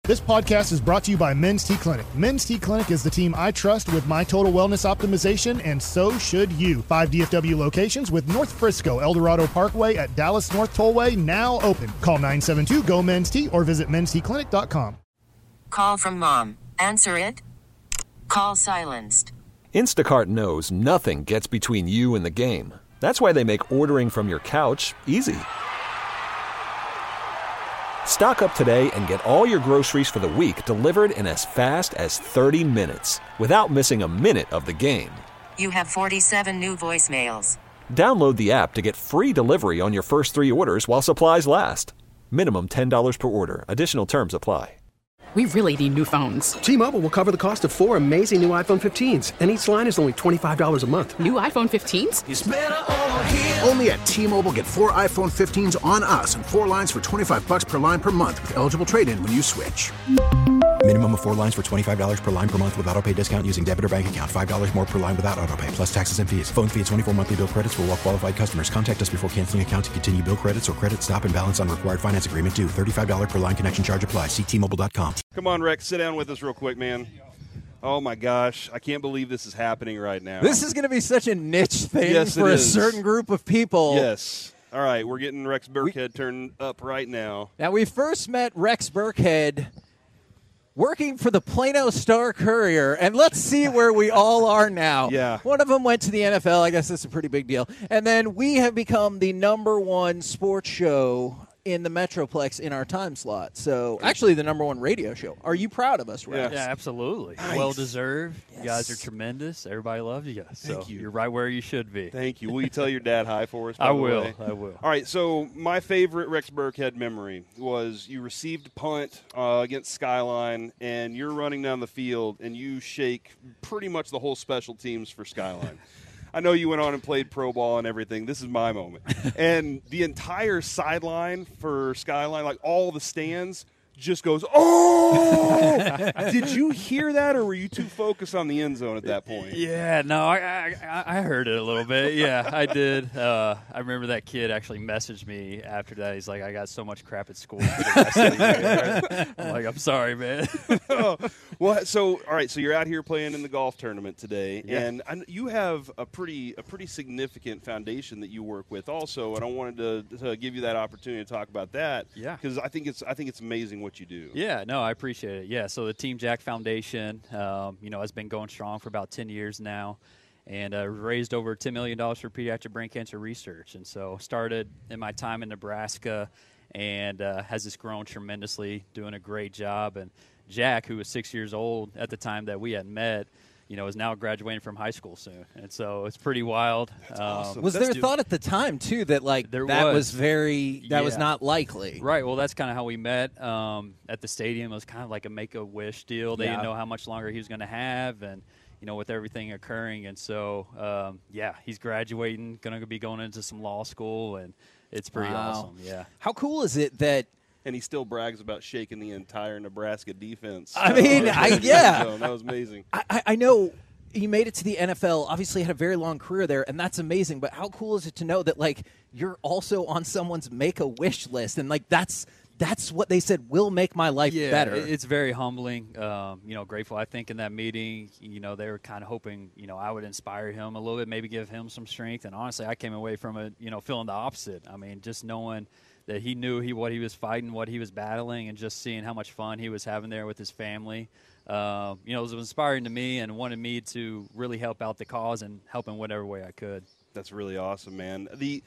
This podcast is brought to you by Men's T Clinic. Men's T Clinic is the team I trust with my total wellness optimization, and so should you. 5 DFW locations with North Frisco, Eldorado Parkway at Dallas North Tollway now open. Call 972-GO-MEN'S-T or visit mensteclinic.com. Call from mom. Answer it. Call silenced. Instacart knows nothing gets between you and the game. That's why they make ordering from your couch easy. Stock up today and get all your groceries for the week delivered in as fast as 30 minutes without missing a minute of the game. You have 47 new voicemails. Download the app to get free delivery on your first 3 orders while supplies last. Minimum $10 per order. Additional terms apply. We really need new phones. T-Mobile will cover the cost of 4 amazing new iPhone 15s, and each line is only $25 a month. New iPhone 15s? It's better over here. Only at T-Mobile, get 4 iPhone 15s on us and 4 lines for $25 per line per month with eligible trade-in when you switch. Minimum of 4 lines for $25 per line per month with autopay discount using debit or bank account. $5 more per line without autopay, plus taxes and fees. Phone fee at 24 monthly bill credits for well-qualified customers. Contact us before canceling account to continue bill credits or credit stop and balance on required finance agreement due. $35 per line connection charge applies. See T-Mobile.com. Come on, Rex. Sit down with us real quick, man. Oh, my gosh. I can't believe this is happening right now. This is going to be such a niche thing Yes, for it a is. certain group of people. Yes. All right, we're getting Rex Burkhead turned up right now. Now, we first met Rex Burkhead working for the Plano Star-Courier, and let's see where we all are now. Yeah. One of them went to the NFL. I guess that's a pretty big deal. And then we have become the #1 sports show in the Metroplex in our time slot. So, actually, the #1 radio show. Are you proud of us, Rex? Yeah, absolutely. Nice. Well-deserved. Yes. You guys are tremendous. Everybody loves you guys. Thank you. You're right where you should be. Thank you. Will you tell your dad hi for us? by I the will. way? I will. All right, so my favorite Rex Burkhead memory was you received a punt against Skyline, and you're running down the field, and you shake pretty much the whole special teams for Skyline. I know you went on and played pro ball and everything. This is my moment. And the entire sideline for Skyline, like all the stands, just goes, oh! Did you hear that, or were you too focused on the end zone at that point? Yeah, no, I heard it a little bit. Yeah, I did. I remember that kid actually messaged me after that. He's like, I got so much crap at school for the rest of the year. I'm like, I'm sorry, man. Well, so all right, so you're out here playing in the golf tournament today, Yeah. and you have a pretty significant foundation that you work with also, and I wanted to give you that opportunity to talk about that. Yeah. because I think it's amazing what you do. Yeah, no, I appreciate it. Yeah, so the Team Jack Foundation, has been going strong for about 10 years now, and raised over $10 million for pediatric brain cancer research. And so started in my time in Nebraska, and has just grown tremendously, doing a great job. And Jack, who was 6 years old at the time that we had met, is now graduating from high school soon. And so it's pretty wild. That's awesome. Was there a thought at the time, too, that There that was. was Yeah. not likely? Right. Well, that's kind of how we met at the stadium. It was kind of like a Make-A-Wish deal. They didn't know how much longer he was going to have, and with everything occurring. And so, he's graduating, going to be going into some law school, and it's pretty awesome. Yeah. How cool is it that And he still brags about shaking the entire Nebraska defense. I mean, that was amazing. I know he made it to the NFL, obviously had a very long career there, and that's amazing. But how cool is it to know that, like, you're also on someone's Make-A-Wish list, and, like, that's what they said will make my life better. It's very humbling, grateful. I think in that meeting, they were kind of hoping, I would inspire him a little bit, maybe give him some strength. And honestly, I came away from it, feeling the opposite. I mean, just knowing that he knew what he was fighting, what he was battling, and just seeing how much fun he was having there with his family. It was inspiring to me and wanted me to really help out the cause and help in whatever way I could. That's really awesome, man.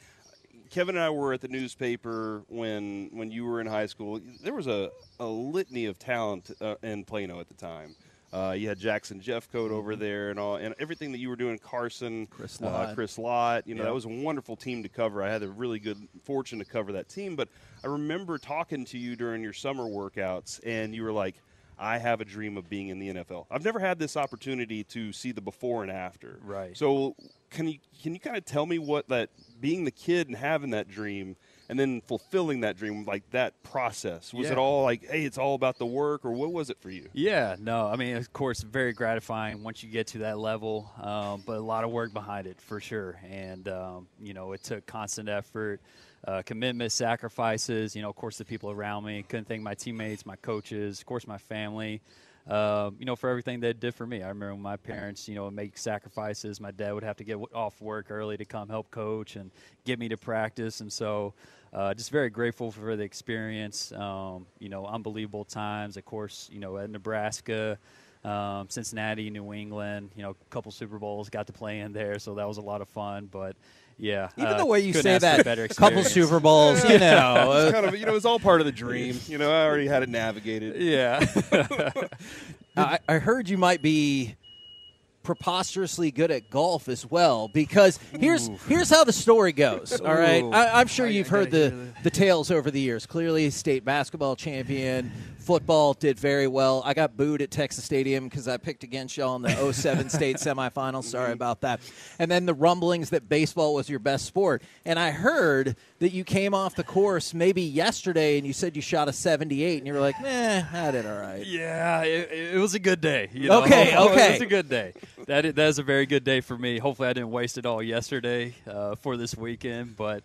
Kevin and I were at the newspaper when you were in high school. There was a litany of talent in Plano at the time. You had Jackson Jeffcoat over there and all, and everything that you were doing, Carson, Chris Lott. That was a wonderful team to cover. I had a really good fortune to cover that team. But I remember talking to you during your summer workouts, and you were like, I have a dream of being in the NFL. I've never had this opportunity to see the before and after. Right. So can you kind of tell me what that being the kid and having that dream and then fulfilling that dream, like that process, was it all like, hey, it's all about the work, or what was it for you? Yeah, no, I mean, of course, very gratifying once you get to that level, but a lot of work behind it for sure. And, it took constant effort. commitment, sacrifices, of course, the people around me. Couldn't thank my teammates, my coaches, of course, my family, for everything they did for me. I remember when my parents, would make sacrifices. My dad would have to get off work early to come help coach and get me to practice. And so just very grateful for the experience, unbelievable times, of course, at Nebraska, Cincinnati, New England, a couple Super Bowls, got to play in there. So that was a lot of fun. But yeah, even the way you say that, couple Super Bowls, it's kind of, it's all part of the dream. I already had it navigated. Yeah. I heard you might be preposterously good at golf as well, because here's how the story goes. All right, I'm sure you've heard the tales over the years. Clearly, state basketball champion. Football did very well. I got booed at Texas Stadium because I picked against y'all in the 2007 state semifinals. Sorry about that. And then the rumblings that baseball was your best sport. And I heard that you came off the course maybe yesterday and you said you shot a 78, and you were like, I did all right. Yeah, it was a good day. Okay. It was a good day. That is a very good day for me. Hopefully I didn't waste it all yesterday for this weekend, but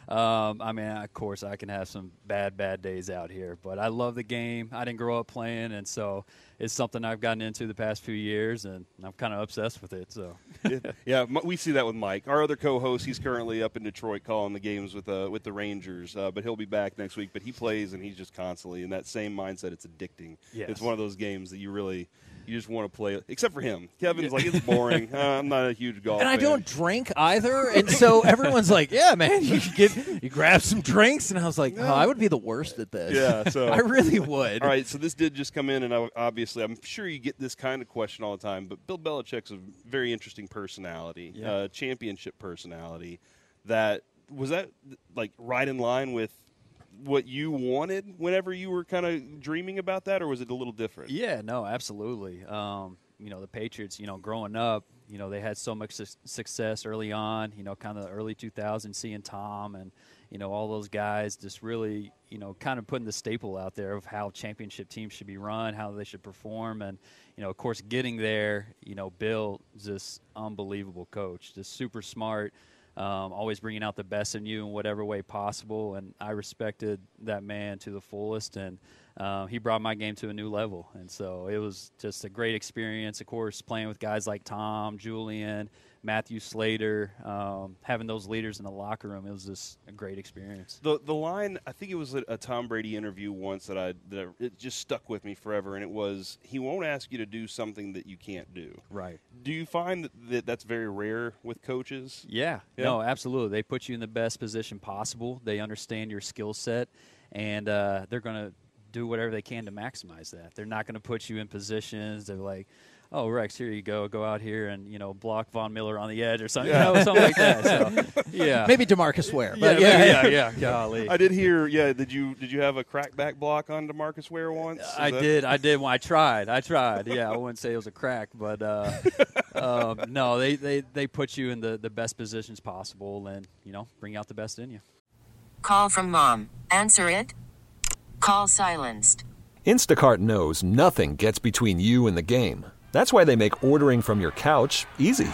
of course, I can have some bad days out here, but I love the game. I didn't grow up playing, and so it's something I've gotten into the past few years, and I'm kind of obsessed with it. So, yeah, we see that with Mike, our other co-host. He's currently up in Detroit calling the games with the Rangers, but he'll be back next week. But he plays, and he's just constantly in that same mindset. It's addicting. Yes. It's one of those games that you just want to play, except for him. Kevin's like, it's boring. I'm not a huge golf fan. And I don't drink either, and so everyone's like, yeah, man, you grab some drinks, and I was like, I would be the worst at this. Yeah, so I really would. All right, so this did just come in, and obviously I'm sure you get this kind of question all the time, but Bill Belichick's a very interesting personality, championship personality. Was that like right in line with what you wanted whenever you were kind of dreaming about that, or was it a little different? Yeah, no, absolutely. The Patriots, growing up, they had so much success early on, kind of the early 2000s, seeing Tom and, all those guys just really, kind of putting the staple out there of how championship teams should be run, how they should perform. And, of course, getting there, Bill is this unbelievable coach, just super smart. Always bringing out the best in you in whatever way possible, and I respected that man to the fullest, and he brought my game to a new level, and so it was just a great experience. Of course, playing with guys like Tom, Julian, Matthew Slater, having those leaders in the locker room, it was just a great experience. The line, I think it was a Tom Brady interview once that it just stuck with me forever, and it was, he won't ask you to do something that you can't do. Right. Do you find that that's very rare with coaches? Yeah. No, absolutely. They put you in the best position possible. They understand your skill set, and they're going to do whatever they can to maximize that. They're not going to put you in positions that are like, oh, Rex, here you go out here and, block Von Miller on the edge or something, something like that. So, yeah. Maybe DeMarcus Ware. But yeah. Golly. I did hear, did you have a crackback block on DeMarcus Ware once? I did. When I tried. Yeah, I wouldn't say it was a crack, but no, they put you in the best positions possible and, bring out the best in you. Call from mom. Answer it. Call silenced. Instacart knows nothing gets between you and the game. That's why they make ordering from your couch easy.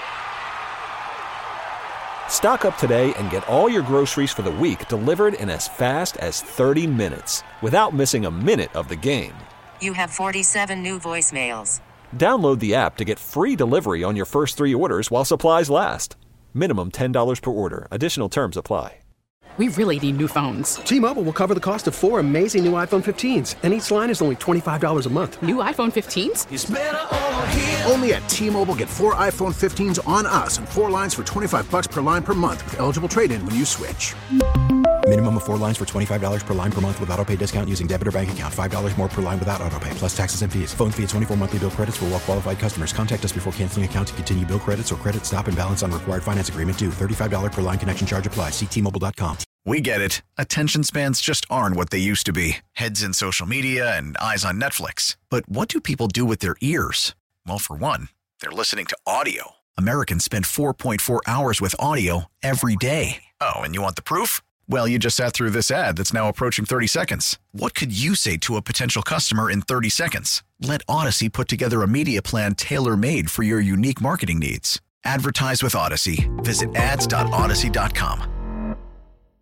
Stock up today and get all your groceries for the week delivered in as fast as 30 minutes without missing a minute of the game. You have 47 new voicemails. Download the app to get free delivery on your first 3 orders while supplies last. Minimum $10 per order. Additional terms apply. We really need new phones. T-Mobile will cover the cost of 4 amazing new iPhone 15s, and each line is only $25 a month. New iPhone 15s? It's better over here. Only at T-Mobile, get 4 iPhone 15s on us and 4 lines for $25 per line per month with eligible trade-in when you switch. Minimum of 4 lines for $25 per line per month with autopay discount using debit or bank account. $5 more per line without autopay, plus taxes and fees. Phone fee at 24 monthly bill credits for well-qualified customers. Contact us before canceling account to continue bill credits or credit stop and balance on required finance agreement due. $35 per line connection charge applies. See T-Mobile.com. We get it. Attention spans just aren't what they used to be. Heads in social media and eyes on Netflix. But what do people do with their ears? Well, for one, they're listening to audio. Americans spend 4.4 hours with audio every day. Oh, and you want the proof? Well, you just sat through this ad that's now approaching 30 seconds. What could you say to a potential customer in 30 seconds? Let Odyssey put together a media plan tailor-made for your unique marketing needs. Advertise with Odyssey. Visit ads.odyssey.com.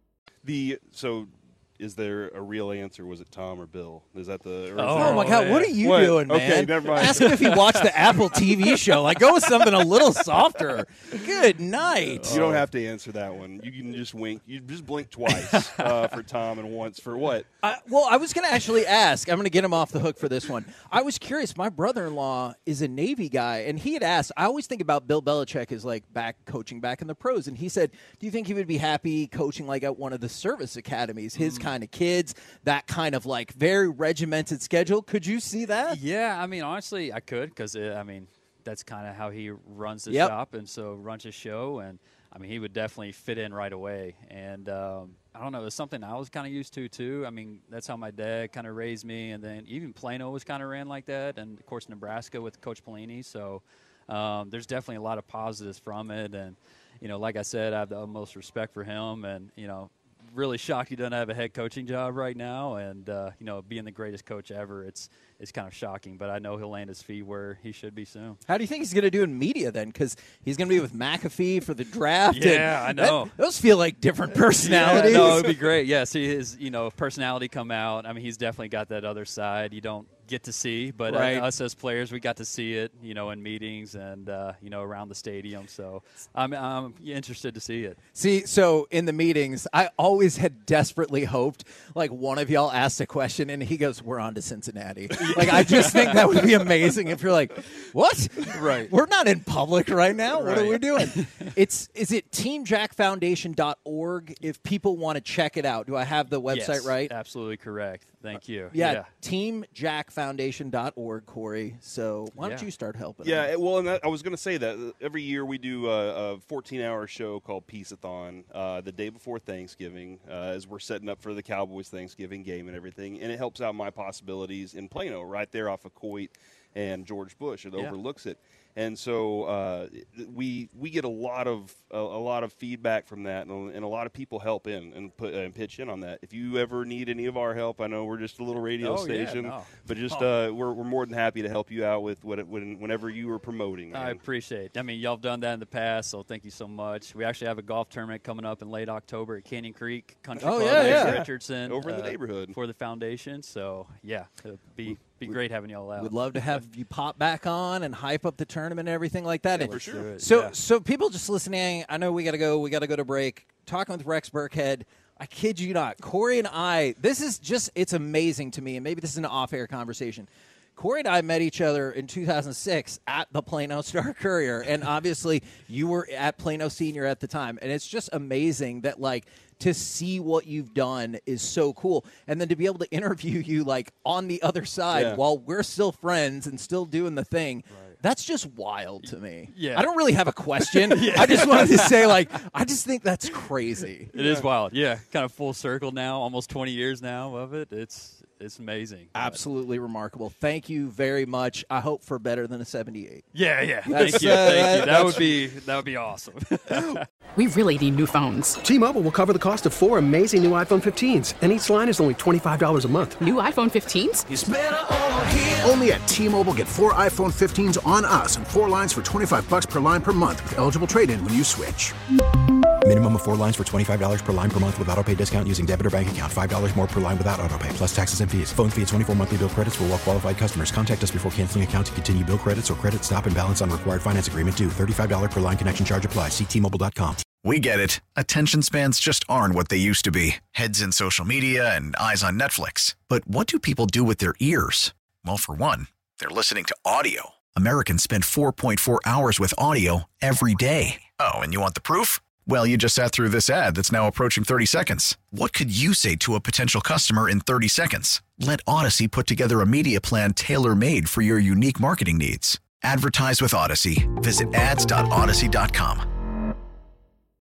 Is there a real answer? Was it Tom or Bill? Is that the? Oh my God! What are you doing, man? Okay, never mind. Ask him if he watched the Apple TV show. Like, go with something a little softer. Good night. You don't have to answer that one. You can just wink. You just blink twice for Tom and once for what? Well, I was going to actually ask. I'm going to get him off the hook for this one. I was curious. My brother-in-law is a Navy guy, and he had asked. I always think about Bill Belichick as like coaching back in the pros, and he said, "Do you think he would be happy coaching like at one of the service academies? His kind of kids." That kind of like very regimented schedule. Could you see that? Yeah, I mean, honestly, I could because, that's kind of how he runs the shop and so runs his show. And, I mean, he would definitely fit in right away. And, I don't know, it's something I was kind of used to, too. I mean, that's how my dad kind of raised me. And then even Plano was kind of ran like that. And, of course, Nebraska with Coach Pelini. So there's definitely a lot of positives from it. And, like I said, I have the utmost respect for him. And, really shocked he doesn't have a head coaching job right now, and being the greatest coach ever, it's kind of shocking. But I know he'll land his feet where he should be soon. How do you think he's going to do in media then? Because he's going to be with McAfee for the draft. Yeah, I know. Those feel like different personalities. Yeah, no, it'd be great. Yeah, see his personality come out. I mean, he's definitely got that other side you don't get to see, but us as players, we got to see it, in meetings and around the stadium. So I'm interested to see it. See, so in the meetings, I always had desperately hoped like one of y'all asked a question and he goes, "We're on to Cincinnati." Like, I just think that would be amazing if you're like, "What? Right? We're not in public right now. What are we doing?" Is it teamjackfoundation.org if people want to check it out? Do I have the website right? Absolutely correct. Thank you. Yeah. teamjackfoundation.org, Corey. So why don't you start helping? Yeah, well, and I was going to say that every year we do a 14-hour show called Peace-a-thon the day before Thanksgiving as we're setting up for the Cowboys Thanksgiving game and everything. And it helps out my possibilities in Plano, right there off of Coit and George Bush. It overlooks it. And so we get a lot of feedback from that, and a lot of people help in and pitch in on that. If you ever need any of our help, I know we're just a little radio station, but just we're more than happy to help you out with whenever you are promoting. Man. I appreciate it. I mean, y'all have done that in the past, so thank you so much. We actually have a golf tournament coming up in late October at Canyon Creek Country Club in Richardson over in the neighborhood for the foundation. So it'll be great having y'all out. We'd love to have you pop back on and hype up the tournament and everything like that. Yeah, for sure. So people just listening, I know we got to go to break. Talking with Rex Burkhead, I kid you not, Corey and I, it's amazing to me, and maybe this is an off-air conversation. Corey and I met each other in 2006 at the Plano Star-Courier, and obviously you were at Plano Senior at the time, and it's just amazing that, like, to see what you've done is so cool, and then to be able to interview you, like, on the other side while we're still friends and still doing the thing. Right. That's just wild to me. Yeah. I don't really have a question. I just wanted to say, like, I just think that's crazy. It is wild. Yeah, kind of full circle now, almost 20 years now of it. It's amazing. Absolutely remarkable. Thank you very much. I hope for better than a 78. Yeah. Thank you. That would be awesome. We really need new phones. T-Mobile will cover the cost of 4 amazing new iPhone 15s, and each line is only $25 a month. New iPhone 15s? It's better over here. Only at T-Mobile, get 4 iPhone 15s on us and 4 lines for $25 per line per month with eligible trade-in when you switch. Minimum of 4 lines for $25 per line per month with autopay discount using debit or bank account. $5 more per line without autopay, plus taxes and fees. Phone fee at 24 monthly bill credits for well-qualified customers. Contact us before canceling account to continue bill credits or credit stop and balance on required finance agreement due. $35 per line connection charge applies. See T-Mobile.com. We get it. Attention spans just aren't what they used to be. Heads in social media and eyes on Netflix. But what do people do with their ears? Well, for one, they're listening to audio. Americans spend 4.4 hours with audio every day. Oh, and you want the proof? Well, you just sat through this ad that's now approaching 30 seconds. What could you say to a potential customer in 30 seconds? Let Odyssey put together a media plan tailor-made for your unique marketing needs. Advertise with Odyssey. Visit ads.odyssey.com.